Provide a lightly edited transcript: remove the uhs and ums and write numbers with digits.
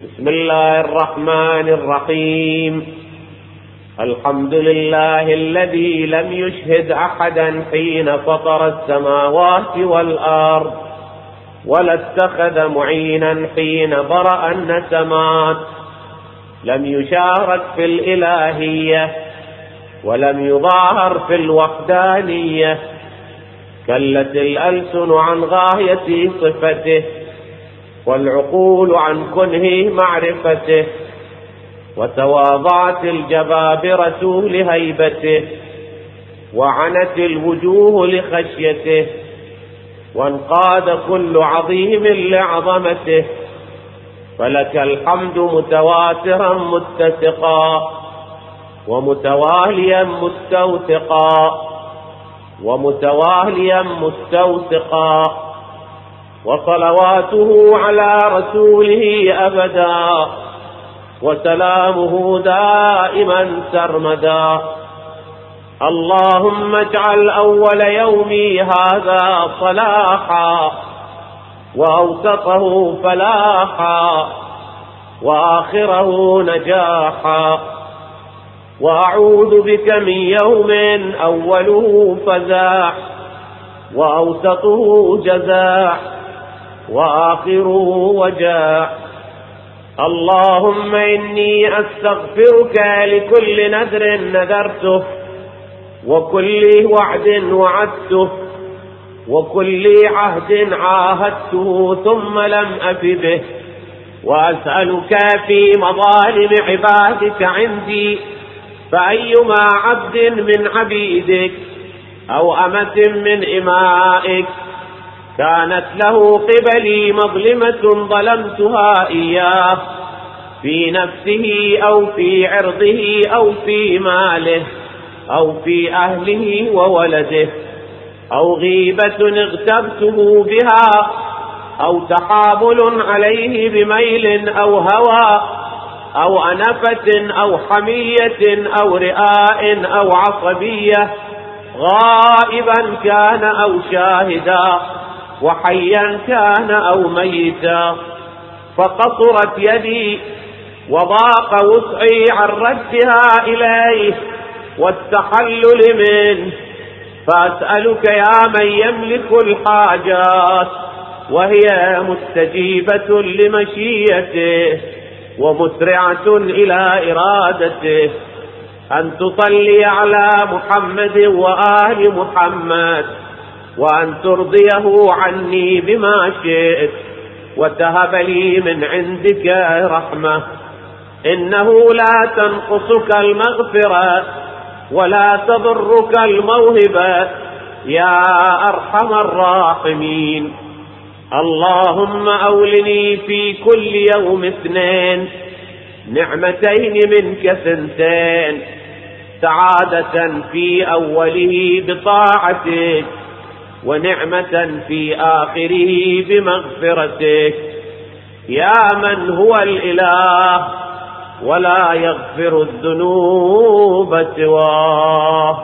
بسم الله الرحمن الرحيم. الحمد لله الذي لم يشهد أحدا حين فطر السماوات والأرض، ولا اتخذ معينا حين برأ النسمات، لم يشارك في الإلهية ولم يظاهر في الوحدانية، كلت الألسن عن غاية صفته والعقول عن كنه معرفته، وتواضعت الجبابرة لهيبته، وعنت الوجوه لخشيته، وانقاد كل عظيم لعظمته. فلك الحمد متواترا متسقا، ومتواليا مستوثقا، ومتواليا مستوثقا، وصلواته على رسوله أبدا، وسلامه دائما سرمدا. اللهم اجعل أول يومي هذا صلاحا، وأوسطه فلاحا، وآخره نجاحا. وأعوذ بك من يوم أوله فزاح، وأوسطه جزاح، وآخره وجاح. اللهم إني أستغفرك لكل نذر نذرته، وكل وعد وعدته، وكل عهد عاهدته ثم لم أف به، وأسألك في مظالم عبادك عندي، فأيما عبد من عبيدك أو أمة من إمائك كانت له قبلي مظلمة ظلمتها إياه في نفسه أو في عرضه أو في ماله أو في أهله وولده، أو غيبة اغتبته بها، أو تحامل عليه بميل أو هوى، أو أنفة أو حمية أو رئاء أو عصبية، غائبا كان أو شاهدا، وحيا كان أو ميتا، فقصرت يدي وضاق وسعي عن ردها إليه والتحلل منه، فأسألك يا من يملك الحاجات وهي مستجيبة لمشيئته ومسرعة إلى إرادته، أن تصلي على محمد وآل محمد، وأن ترضيه عني بما شئت، وتهب لي من عندك رحمة، إنه لا تنقصك المغفرة ولا تضرك الموهبة يا أرحم الراحمين. اللهم أولني في كل يوم 2 نعمتين منك 2، سعادة في أوله بطاعتك، ونعمة في آخره بمغفرتك، يا من هو الإله ولا يغفر الذنوب سواه.